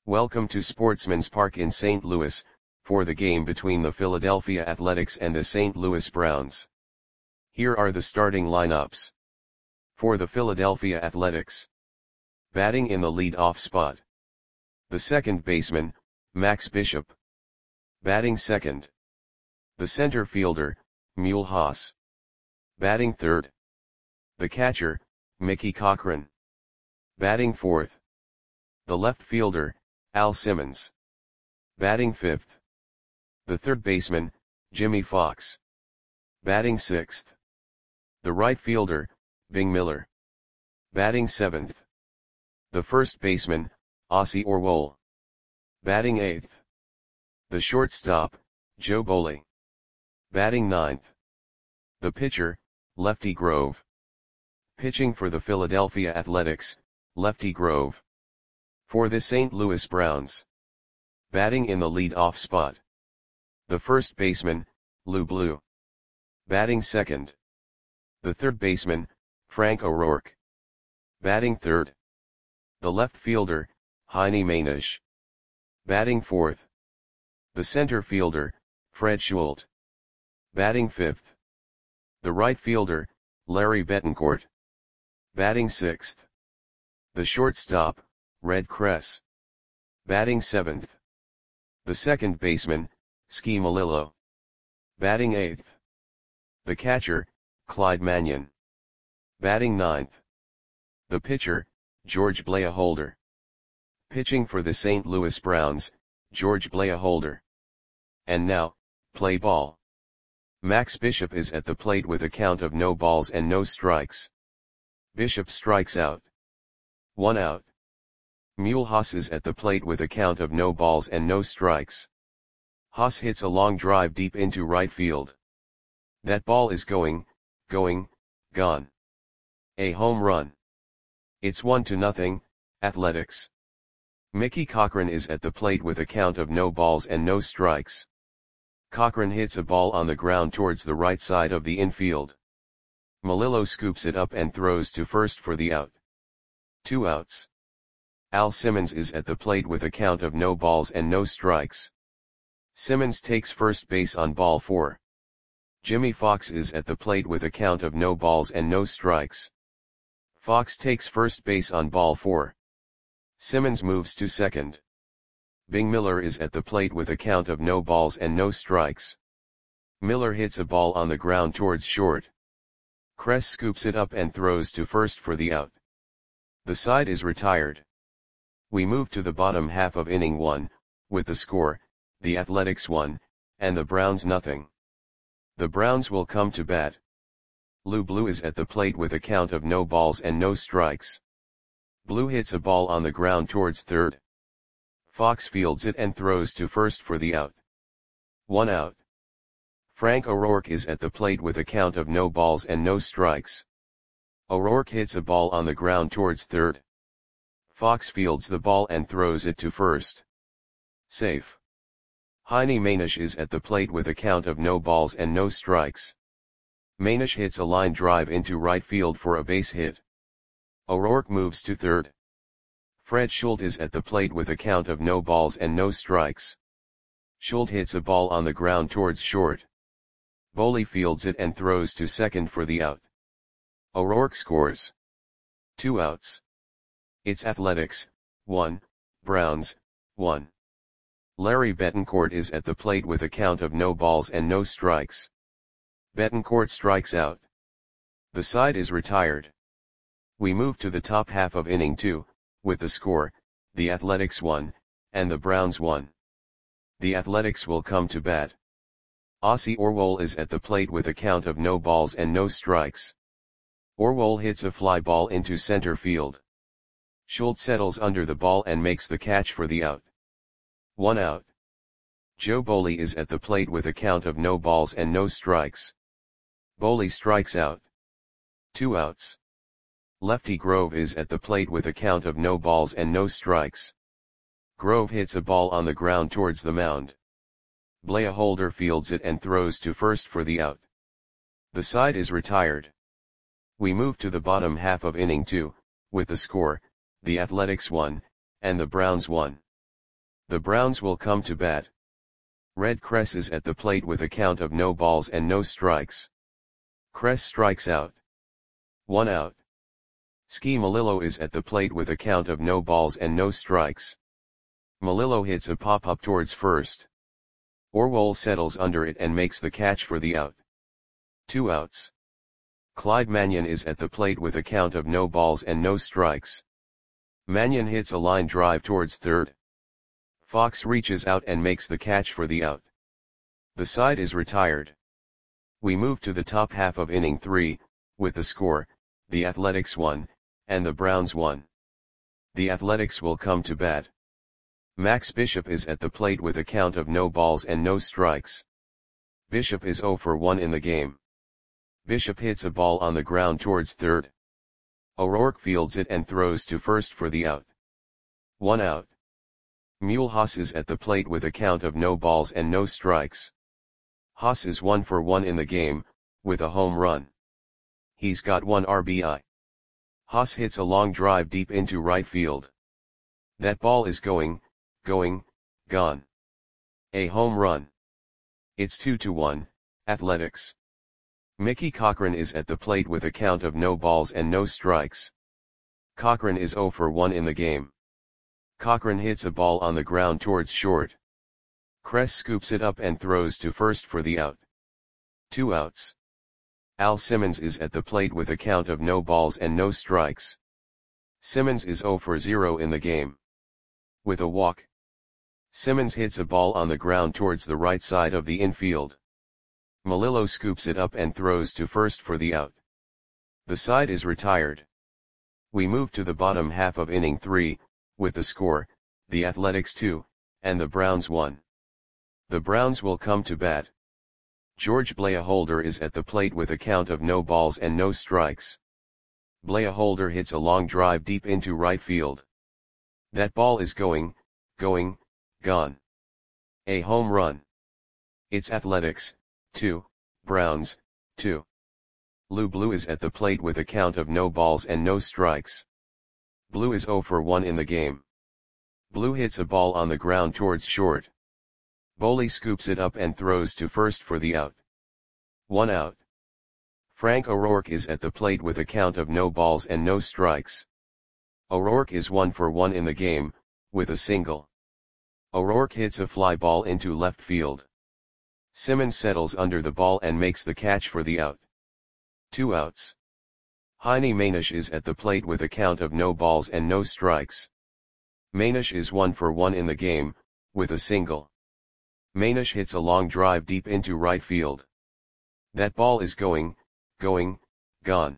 Welcome to Sportsman's Park in St. Louis, for the game between the Philadelphia Athletics and the St. Louis Browns. Here are the starting lineups. For the Philadelphia Athletics. Batting in the lead-off spot. The second baseman, Max Bishop. Batting second. The center fielder, Mule Haas. Batting third. The catcher, Mickey Cochrane. Batting fourth. The left fielder, Al Simmons. Batting fifth. The third baseman, Jimmy Fox. Batting sixth. The right fielder, Bing Miller. Batting seventh. The first baseman, Ossie Orwell. Batting eighth. The shortstop, Joe Boley. Batting ninth. The pitcher, Lefty Grove. Pitching for the Philadelphia Athletics, Lefty Grove. For the St. Louis Browns. Batting in the lead-off spot. The first baseman, Lou Blue. Batting second. The third baseman, Frank O'Rourke. Batting third. The left fielder, Heine Mainish. Batting fourth. The center fielder, Fred Schult. Batting fifth. The right fielder, Larry Betancourt. Batting sixth. The shortstop, Red Kress. Batting seventh. The second baseman, Ski Malillo. Batting eighth. The catcher, Clyde Mannion. Batting ninth. The pitcher, George Blaholder. Pitching for the St. Louis Browns, George Blaholder. And now, play ball. Max Bishop is at the plate with a count of no balls and no strikes. Bishop strikes out. 1 out. Mule Haas is at the plate with a count of no balls and no strikes. Haas hits a long drive deep into right field. That ball is gone. A home run. It's 1-0, Athletics. Mickey Cochrane is at the plate with a count of no balls and no strikes. Cochrane hits a ball on the ground towards the right side of the infield. Malillo scoops it up and throws to first for the out. 2 outs. Al Simmons is at the plate with a count of no balls and no strikes. Simmons takes first base on ball 4. Jimmy Fox is at the plate with a count of no balls and no strikes. Fox takes first base on ball 4. Simmons moves to second. Bing Miller is at the plate with a count of no balls and no strikes. Miller hits a ball on the ground towards short. Kress scoops it up and throws to first for the out. The side is retired. We move to the bottom half of inning 1, with the score, the Athletics 1, and the Browns nothing. The Browns will come to bat. Lou Blue is at the plate with a count of no balls and no strikes. Blue hits a ball on the ground towards third. Fox fields it and throws to first for the out. 1 out. Frank O'Rourke is at the plate with a count of no balls and no strikes. O'Rourke hits a ball on the ground towards third. Fox fields the ball and throws it to first. Safe. Heine Mainish is at the plate with a count of no balls and no strikes. Mainish hits a line drive into right field for a base hit. O'Rourke moves to third. Fred Schult is at the plate with a count of no balls and no strikes. Schult hits a ball on the ground towards short. Boley fields it and throws to second for the out. O'Rourke scores. 2 outs. It's Athletics, 1, Browns, 1. Larry Betancourt is at the plate with a count of no balls and no strikes. Betancourt strikes out. The side is retired. We move to the top half of inning 2, with the score, the Athletics 1, and the Browns 1. The Athletics will come to bat. Ossie Orwell is at the plate with a count of no balls and no strikes. Orwell hits a fly ball into center field. Schult settles under the ball and makes the catch for the out. 1 out. Joe Boley is at the plate with a count of no balls and no strikes. Boley strikes out. 2 outs. Lefty Grove is at the plate with a count of no balls and no strikes. Grove hits a ball on the ground towards the mound. Blaholder fields it and throws to first for the out. The side is retired. We move to the bottom half of inning 2, with the score, the Athletics 1, and the Browns 1. The Browns will come to bat. Red Cress is at the plate with a count of no balls and no strikes. Cress strikes out. 1 out. Ski Melillo is at the plate with a count of no balls and no strikes. Melillo hits a pop-up towards first. Orwell settles under it and makes the catch for the out. 2 outs. Clyde Mannion is at the plate with a count of no balls and no strikes. Mannion hits a line drive towards third. Fox reaches out and makes the catch for the out. The side is retired. We move to the top half of inning 3, with the score, the Athletics 1, and the Browns 1. The Athletics will come to bat. Max Bishop is at the plate with a count of no balls and no strikes. Bishop is 0 for 1 in the game. Bishop hits a ball on the ground towards third. O'Rourke fields it and throws to first for the out. 1 out. Mulhouse is at the plate with a count of no balls and no strikes. Haas is 1 for 1 in the game, with a home run. He's got 1 RBI. Haas hits a long drive deep into right field. That ball is going, gone. A home run. It's 2-1, Athletics. Mickey Cochrane is at the plate with a count of no balls and no strikes. Cochrane is 0 for 1 in the game. Cochrane hits a ball on the ground towards short. Cress scoops it up and throws to first for the out. 2 outs. Al Simmons is at the plate with a count of no balls and no strikes. Simmons is 0 for 0 in the game. With a walk. Simmons hits a ball on the ground towards the right side of the infield. Melillo scoops it up and throws to first for the out. The side is retired. We move to the bottom half of inning 3, with the score, the Athletics 2, and the Browns 1. The Browns will come to bat. George Blaholder is at the plate with a count of no balls and no strikes. Blaholder hits a long drive deep into right field. That ball is going, gone. A home run. It's Athletics, 2, Browns, 2. Lou Blue is at the plate with a count of no balls and no strikes. Blue is 0 for 1 in the game. Blue hits a ball on the ground towards short. Boley scoops it up and throws to first for the out. 1 out. Frank O'Rourke is at the plate with a count of no balls and no strikes. O'Rourke is 1 for 1 in the game, with a single. O'Rourke hits a fly ball into left field. Simmons settles under the ball and makes the catch for the out. 2 outs. Heine Manish is at the plate with a count of no balls and no strikes. Manish is 1 for 1 in the game, with a single. Manish hits a long drive deep into right field. That ball is going, gone.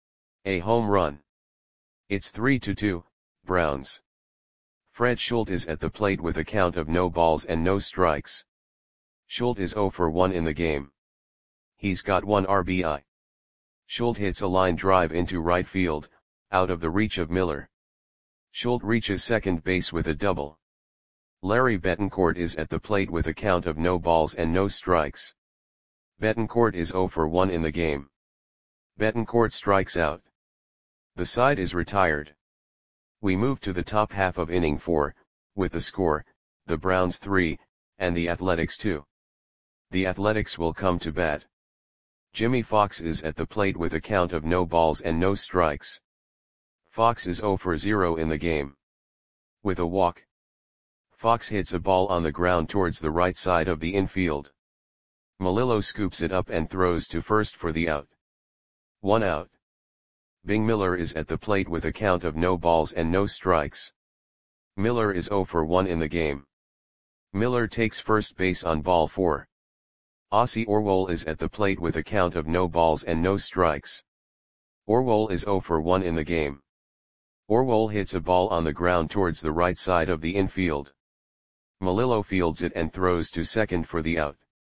A home run. It's 3-2, Browns. Fred Schultz is at the plate with a count of no balls and no strikes. Schultz is 0 for 1 in the game. He's got 1 RBI. Schultz hits a line drive into right field, out of the reach of Miller. Schultz reaches second base with a double. Larry Betancourt is at the plate with a count of no balls and no strikes. Betancourt is 0 for 1 in the game. Betancourt strikes out. The side is retired. We move to the top half of inning 4, with the score, the Browns 3, and the Athletics 2. The Athletics will come to bat. Jimmy Fox is at the plate with a count of no balls and no strikes. Fox is 0 for 0 in the game. With a walk. Fox hits a ball on the ground towards the right side of the infield. Melillo scoops it up and throws to first for the out. 1 out. Bing Miller is at the plate with a count of no balls and no strikes. Miller is 0 for 1 in the game. Miller takes first base on ball 4. Ossie Orwell is at the plate with a count of no balls and no strikes. Orwell is 0 for 1 in the game. Orwell hits a ball on the ground towards the right side of the infield. Melillo fields it and throws to second for the out.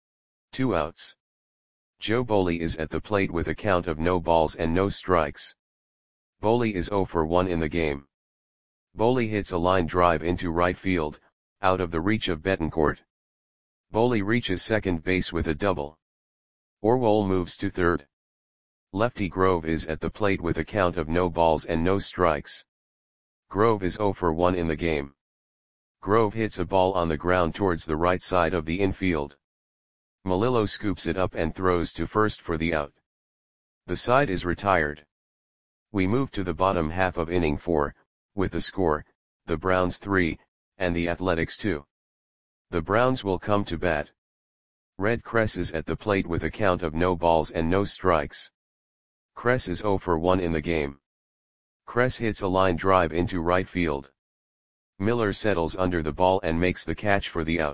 2 outs. Joe Boley is at the plate with a count of no balls and no strikes. Boley is 0 for 1 in the game. Boley hits a line drive into right field, out of the reach of Betancourt. Boley reaches second base with a double. Orwell moves to third. Lefty Grove is at the plate with a count of no balls and no strikes. Grove is 0 for 1 in the game. Grove hits a ball on the ground towards the right side of the infield. Melillo scoops it up and throws to first for the out. The side is retired. We move to the bottom half of inning 4, with the score, the Browns 3, and the Athletics 2. The Browns will come to bat. Red Cress is at the plate with a count of no balls and no strikes. Cress is 0 for 1 in the game. Cress hits a line drive into right field. Miller settles under the ball and makes the catch for the out.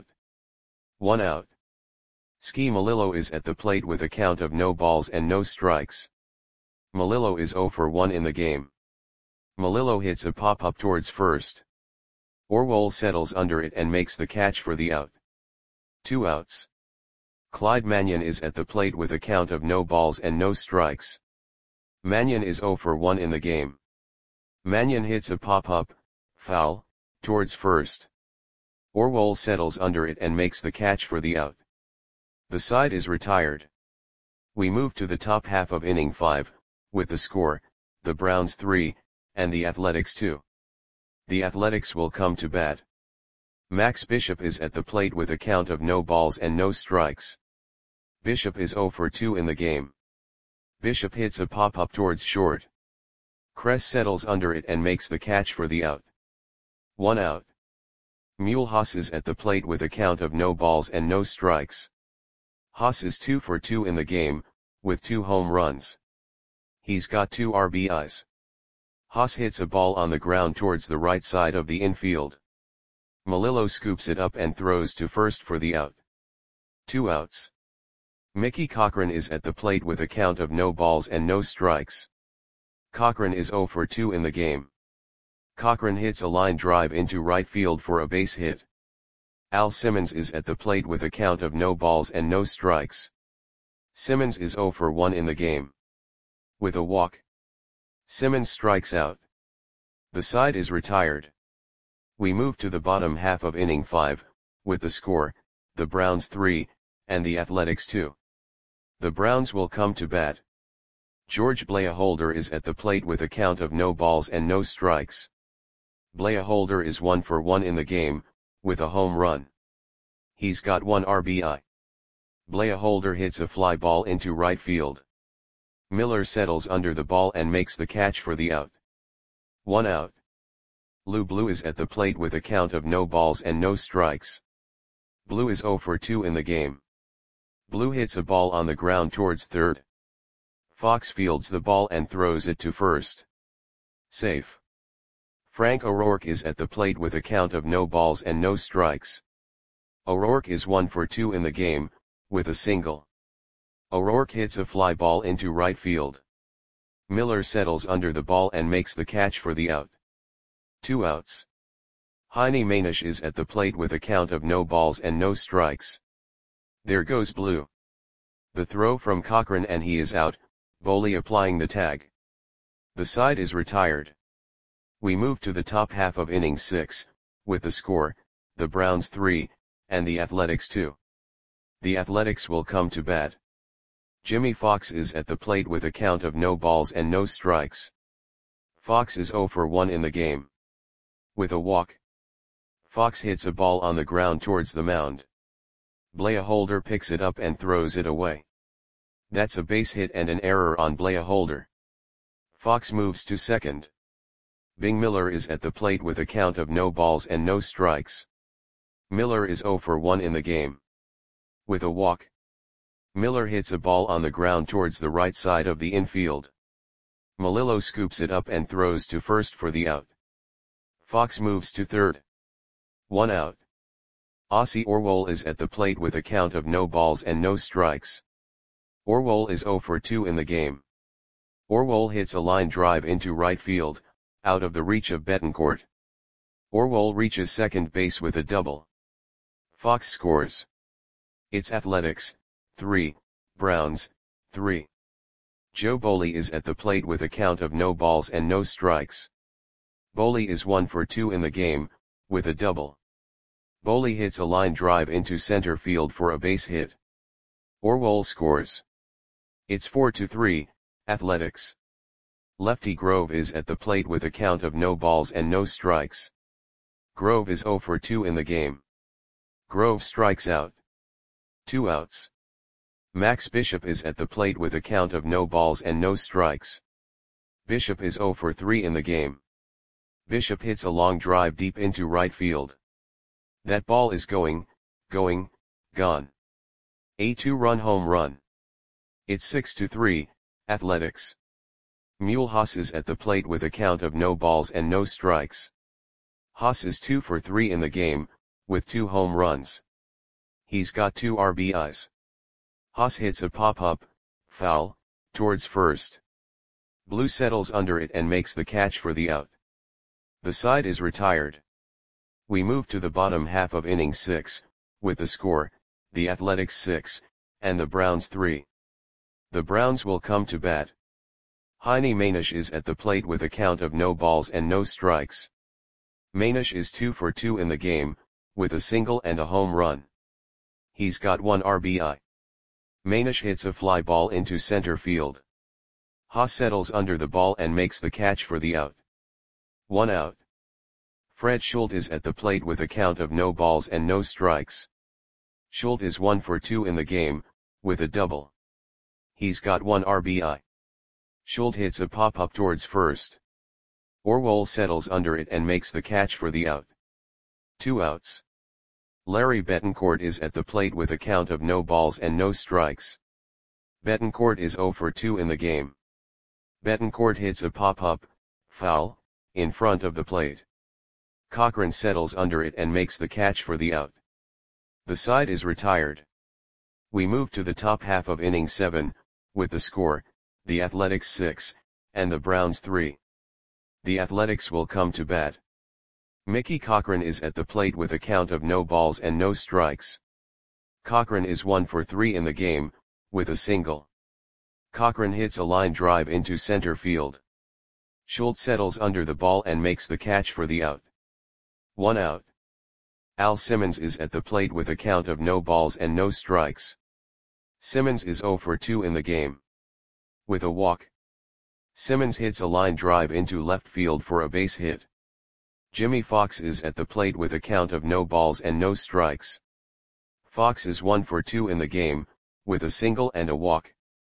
1 out. Ski Melillo is at the plate with a count of no balls and no strikes. Melillo is 0 for 1 in the game. Melillo hits a pop-up towards first. Orwell settles under it and makes the catch for the out. 2 outs. Clyde Mannion is at the plate with a count of no balls and no strikes. Mannion is 0 for 1 in the game. Mannion hits a pop-up, foul, towards first. Orwell settles under it and makes the catch for the out. The side is retired. We move to the top half of inning 5, with the score, the Browns 3, and the Athletics 2. The Athletics will come to bat. Max Bishop is at the plate with a count of no balls and no strikes. Bishop is 0 for 2 in the game. Bishop hits a pop-up towards short. Cress settles under it and makes the catch for the out. 1 out. Mulhouse is at the plate with a count of no balls and no strikes. Haas is 2 for 2 in the game, with 2 home runs. He's got 2 RBIs. Haas hits a ball on the ground towards the right side of the infield. Melillo scoops it up and throws to first for the out. 2 outs. Mickey Cochrane is at the plate with a count of no balls and no strikes. Cochrane is 0 for 2 in the game. Cochrane hits a line drive into right field for a base hit. Al Simmons is at the plate with a count of no balls and no strikes. Simmons is 0 for 1 in the game. With a walk, Simmons strikes out. The side is retired. We move to the bottom half of inning 5, with the score, the Browns 3, and the Athletics 2. The Browns will come to bat. George Blaholder is at the plate with a count of no balls and no strikes. Blaholder is 1 for 1 in the game, with a home run. He's got 1 RBI. Blaholder hits a fly ball into right field. Miller settles under the ball and makes the catch for the out. 1 out. Lou Blue is at the plate with a count of no balls and no strikes. Blue is 0 for 2 in the game. Blue hits a ball on the ground towards third. Fox fields the ball and throws it to first. Safe. Frank O'Rourke is at the plate with a count of no balls and no strikes. O'Rourke is 1 for 2 in the game, with a single. O'Rourke hits a fly ball into right field. Miller settles under the ball and makes the catch for the out. 2 outs. Heine Manish is at the plate with a count of no balls and no strikes. There goes Blue. The throw from Cochrane and he is out, Boley applying the tag. The side is retired. We move to the top half of inning 6, with the score, the Browns 3, and the Athletics 2. The Athletics will come to bat. Jimmy Fox is at the plate with a count of no balls and no strikes. Fox is 0 for 1 in the game. With a walk, Fox hits a ball on the ground towards the mound. Blaholder picks it up and throws it away. That's a base hit and an error on Blaholder. Fox moves to second. Bing Miller is at the plate with a count of no balls and no strikes. Miller is 0 for 1 in the game. With a walk, Miller hits a ball on the ground towards the right side of the infield. Melillo scoops it up and throws to first for the out. Fox moves to third. 1 out. Ossie Orwell is at the plate with a count of no balls and no strikes. Orwell is 0 for 2 in the game. Orwell hits a line drive into right field, out of the reach of Betancourt. Orwell reaches second base with a double. Fox scores. It's Athletics, 3, Browns, 3. Joe Boley is at the plate with a count of no balls and no strikes. Boley is 1 for 2 in the game, with a double. Boley hits a line drive into center field for a base hit. Orwell scores. It's 4-3, Athletics. Lefty Grove is at the plate with a count of no balls and no strikes. Grove is 0 for 2 in the game. Grove strikes out. 2 outs. Max Bishop is at the plate with a count of no balls and no strikes. Bishop is 0 for 3 in the game. Bishop hits a long drive deep into right field. That ball is gone. A 2-run home run. It's 6-3, Athletics. Mule Haas is at the plate with a count of no balls and no strikes. Haas is 2 for 3 in the game, with 2 home runs. He's got 2 RBIs. Haas hits a pop-up, foul, towards first. Blue settles under it and makes the catch for the out. The side is retired. We move to the bottom half of inning 6, with the score, the Athletics 6, and the Browns 3. The Browns will come to bat. Heine Manish is at the plate with a count of no balls and no strikes. Manish is 2 for 2 in the game, with a single and a home run. He's got 1 RBI. Manish hits a fly ball into center field. Haas settles under the ball and makes the catch for the out. 1 out. Fred Schultz is at the plate with a count of no balls and no strikes. Schultz is 1 for 2 in the game, with a double. He's got 1 RBI. Schultz hits a pop-up towards first. Orwell settles under it and makes the catch for the out. 2 outs. Larry Betancourt is at the plate with a count of no balls and no strikes. Betancourt is 0 for 2 in the game. Betancourt hits a pop-up, foul, in front of the plate. Cochran settles under it and makes the catch for the out. The side is retired. We move to the top half of inning 7, with the score, the Athletics 6, and the Browns 3. The Athletics will come to bat. Mickey Cochran is at the plate with a count of no balls and no strikes. Cochran is 1 for 3 in the game, with a single. Cochran hits a line drive into center field. Schultz settles under the ball and makes the catch for the out. 1 out. Al Simmons is at the plate with a count of no balls and no strikes. Simmons is 0 for 2 in the game. With a walk. Simmons hits a line drive into left field for a base hit. Jimmy Fox is at the plate with a count of no balls and no strikes. Fox is 1 for 2 in the game, with a single and a walk.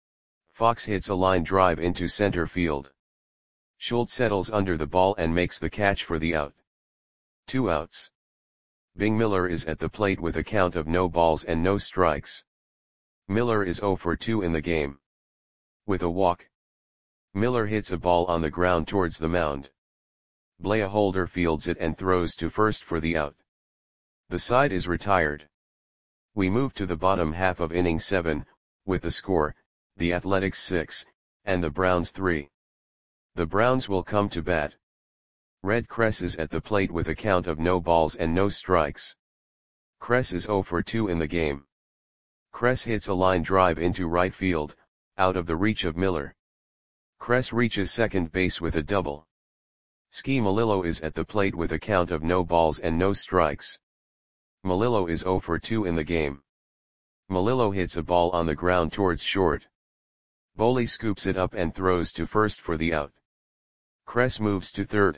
Fox hits a line drive into center field. Schultz settles under the ball and makes the catch for the out. 2 outs. Bing Miller is at the plate with a count of no balls and no strikes. Miller is 0 for 2 in the game. With a walk. Miller hits a ball on the ground towards the mound. Blair Holder fields it and throws to first for the out. The side is retired. We move to the bottom half of inning 7, with the score, the Athletics 6, and the Browns 3. The Browns will come to bat. Red Kress is at the plate with a count of no balls and no strikes. Kress is 0 for 2 in the game. Kress hits a line drive into right field, out of the reach of Miller. Kress reaches second base with a double. Ski Melillo is at the plate with a count of no balls and no strikes. Melillo is 0 for 2 in the game. Melillo hits a ball on the ground towards short. Boley scoops it up and throws to first for the out. Kress moves to third.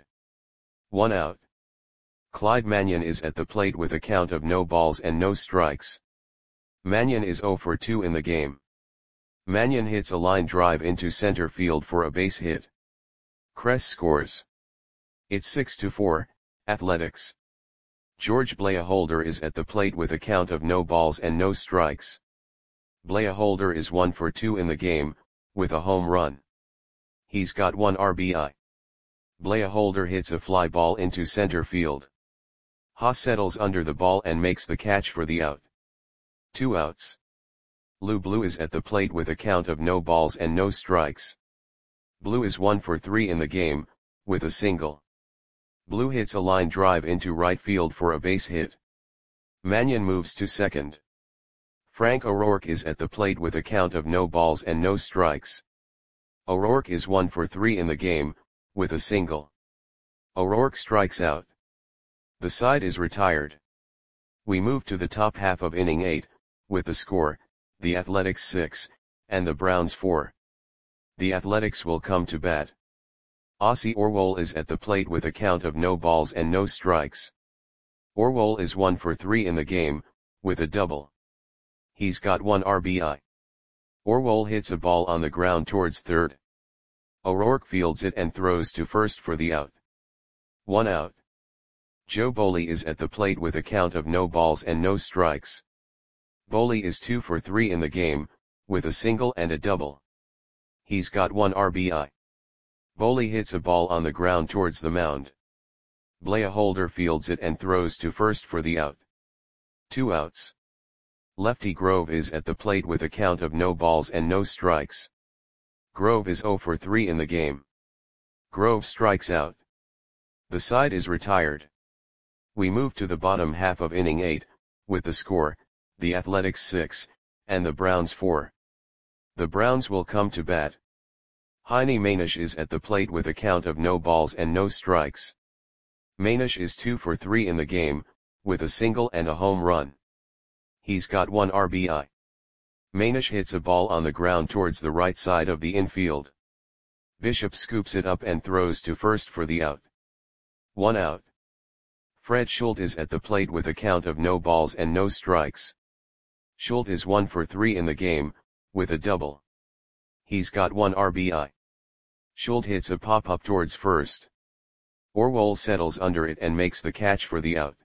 1 out. Clyde Mannion is at the plate with a count of no balls and no strikes. Mannion is 0 for 2 in the game. Mannion hits a line drive into center field for a base hit. Kress scores. It's 6-4, Athletics. George Blair is at the plate with a count of no balls and no strikes. Blair is 1 for 2 in the game, with a home run. He's got 1 RBI. Blair hits a fly ball into center field. Haas settles under the ball and makes the catch for the out. 2 outs. Lou Blue is at the plate with a count of no balls and no strikes. Blue is 1 for 3 in the game, with a single. Blue hits a line drive into right field for a base hit. Mannion moves to second. Frank O'Rourke is at the plate with a count of no balls and no strikes. O'Rourke is 1 for 3 in the game, with a single. O'Rourke strikes out. The side is retired. We move to the top half of inning 8, with the score, the Athletics 6, and the Browns 4. The Athletics will come to bat. Ossie Orwell is at the plate with a count of no balls and no strikes. Orwell is 1 for 3 in the game, with a double. He's got 1 RBI. Orwell hits a ball on the ground towards third. O'Rourke fields it and throws to first for the out. 1 out. Joe Boley is at the plate with a count of no balls and no strikes. Boley is 2 for 3 in the game, with a single and a double. He's got 1 RBI. Boley hits a ball on the ground towards the mound. Blair Holder fields it and throws to first for the out. 2 outs. Lefty Grove is at the plate with a count of no balls and no strikes. Grove is 0 for 3 in the game. Grove strikes out. The side is retired. We move to the bottom half of inning 8, with the score, the Athletics 6, and the Browns 4. The Browns will come to bat. Heine Manish is at the plate with a count of no balls and no strikes. Manish is 2 for 3 in the game, with a single and a home run. He's got 1 RBI. Manish hits a ball on the ground towards the right side of the infield. Bishop scoops it up and throws to first for the out. 1 out. Fred Schultz is at the plate with a count of no balls and no strikes. Schultz is 1 for 3 in the game, with a double. He's got 1 RBI. Schultz hits a pop-up towards first. Orwell settles under it and makes the catch for the out.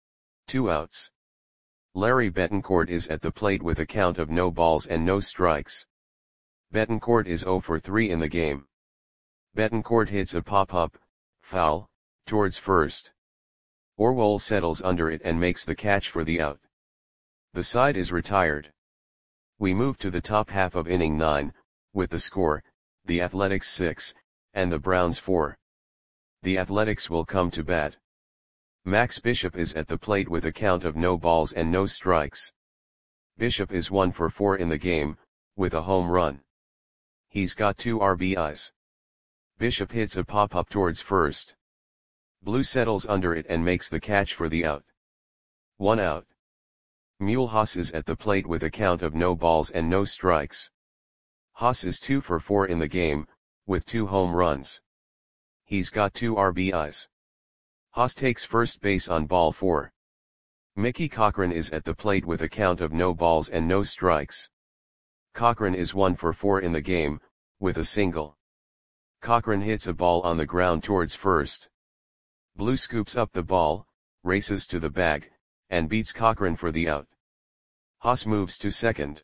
2 outs. Larry Betancourt is at the plate with a count of no balls and no strikes. Betancourt is 0 for 3 in the game. Betancourt hits a pop-up, foul, towards first. Orwell settles under it and makes the catch for the out. The side is retired. We move to the top half of inning 9, with the score, the Athletics 6, and the Browns 4. The Athletics will come to bat. Max Bishop is at the plate with a count of no balls and no strikes. Bishop is 1 for 4 in the game, with a home run. He's got 2 RBIs. Bishop hits a pop-up towards first. Blue settles under it and makes the catch for the out. 1 out. Mule Haas is at the plate with a count of no balls and no strikes. Haas is 2 for 4 in the game, with 2 home runs. He's got 2 RBIs. Haas takes first base on ball 4. Mickey Cochrane is at the plate with a count of no balls and no strikes. Cochrane is 1 for 4 in the game, with a single. Cochrane hits a ball on the ground towards first. Blue scoops up the ball, races to the bag, and beats Cochrane for the out. Haas moves to second.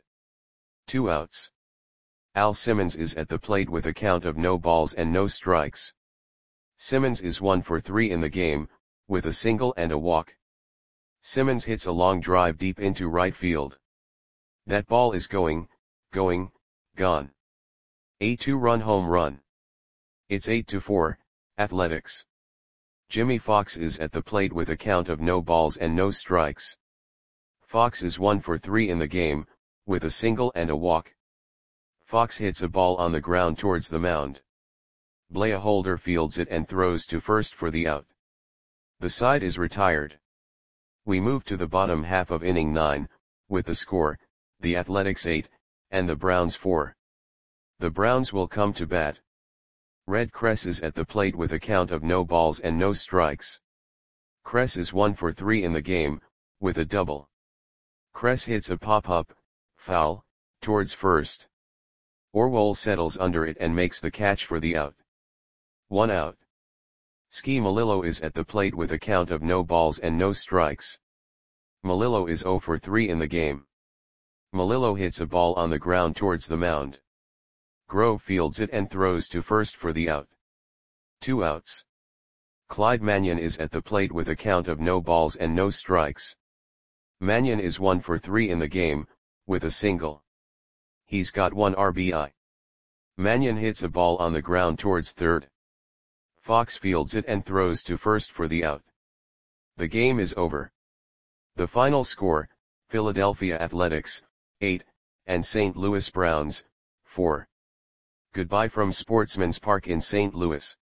2 outs. Al Simmons is at the plate with a count of no balls and no strikes. Simmons is 1 for 3 in the game, with a single and a walk. Simmons hits a long drive deep into right field. That ball is gone. A 2-run home run. It's 8-4, Athletics. Jimmy Fox is at the plate with a count of no balls and no strikes. Fox is 1 for 3 in the game, with a single and a walk. Fox hits a ball on the ground towards the mound. Blair Holder fields it and throws to first for the out. The side is retired. We move to the bottom half of inning 9, with the score, the Athletics 8, and the Browns 4. The Browns will come to bat. Red Kress is at the plate with a count of no balls and no strikes. Kress is 1 for 3 in the game, with a double. Kress hits a pop-up, foul, towards first. Orwell settles under it and makes the catch for the out. 1 out. Ski Malillo is at the plate with a count of no balls and no strikes. Malillo is 0 for 3 in the game. Malillo hits a ball on the ground towards the mound. Grove fields it and throws to first for the out. 2 outs. Clyde Mannion is at the plate with a count of no balls and no strikes. Mannion is 1 for 3 in the game, with a single. He's got 1 RBI. Mannion hits a ball on the ground towards third. Fox fields it and throws to first for the out. The game is over. The final score, Philadelphia Athletics, 8, and St. Louis Browns, 4. Goodbye from Sportsman's Park in St. Louis.